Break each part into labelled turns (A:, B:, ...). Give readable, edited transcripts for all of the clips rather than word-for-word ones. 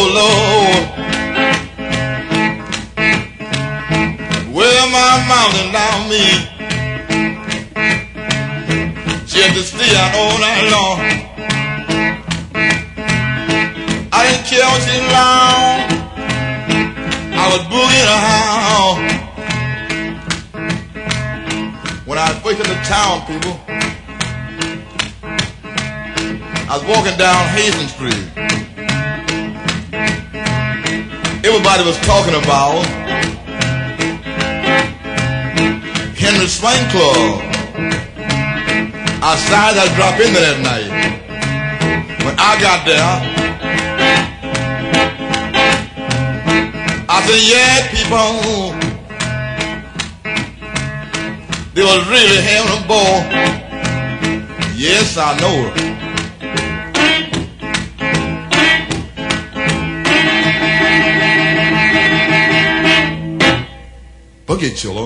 A: Lord. Well, my mountain down me, she had to stay out all night long. I didn't care what she long, I was boogieing her house. When I first in the town, people, I was walking down Hazen Street. Everybody was talking about Henry Swing Club. I decided I'd drop in there that night. When I got there, I said, yeah, people, they was really having a ball. Yes, I know it. Boogie Chiller.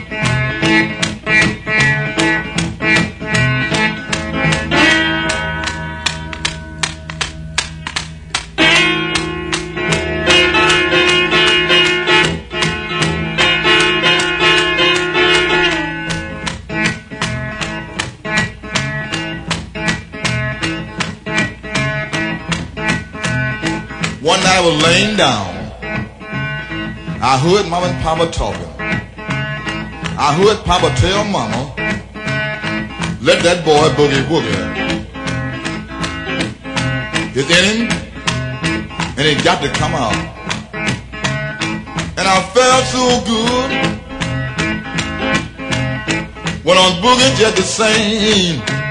A: One night I was laying down. I heard Mama and Papa talking. I heard Papa tell Mama, let that boy boogie woogie. It's in him, and it got to come out. And I felt so good when I was boogieing just the same.